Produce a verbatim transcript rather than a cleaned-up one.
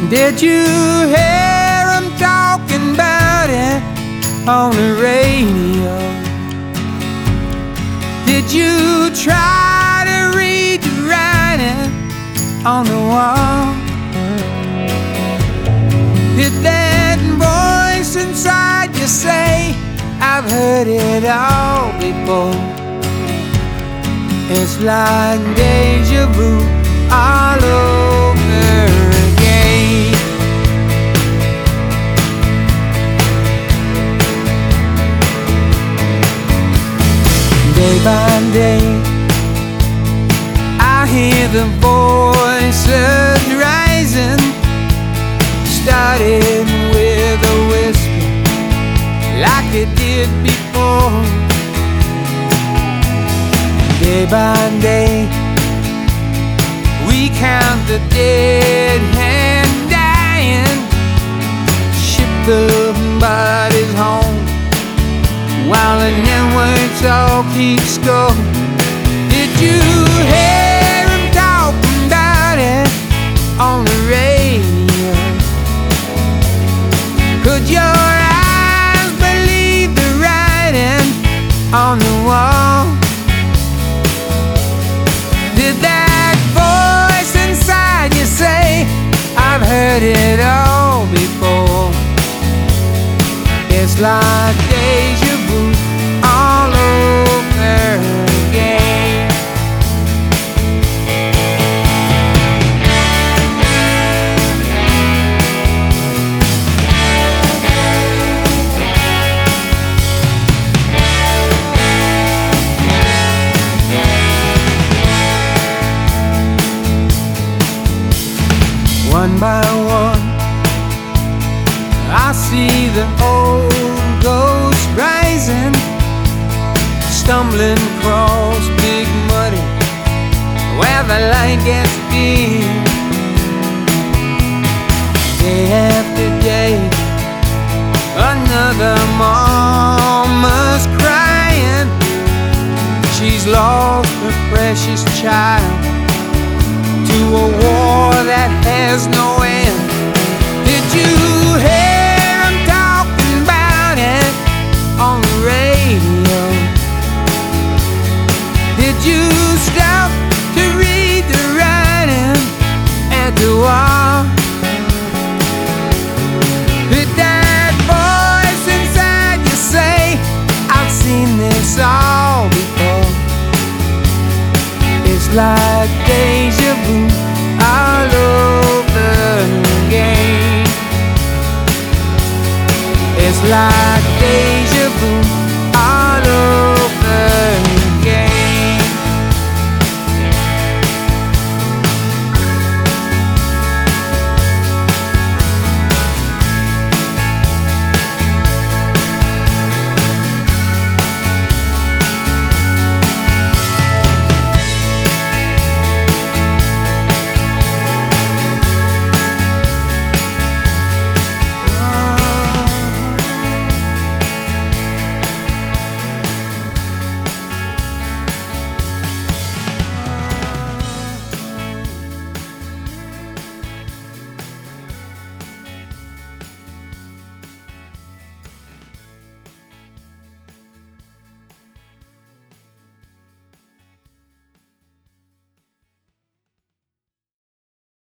Did you hear them talking about it on the radio? Did you try to read the writing on the wall? Did that voice inside you say, I've heard it all before? It's like deja vu all over again. Day by day I hear the voices rising, starting with a whisper like it did before. Day by day we count the dead and dying, ship the bodies home while the networks all keeps going. Did you hear them talking about it on the radio? Could your eyes believe the writing on the wall? Did that voice inside you say, I've heard it all before? It's like deja vu all over again. One by one I see the old ghost rising, stumbling across big muddy where the light gets dim. Day after day another mama's crying. She's lost her precious child to a war that has no end. Did you hear them talking about it on the radio? Did you stop to read the writing at the wall? Did that voice inside you say, I've seen this all before? It's like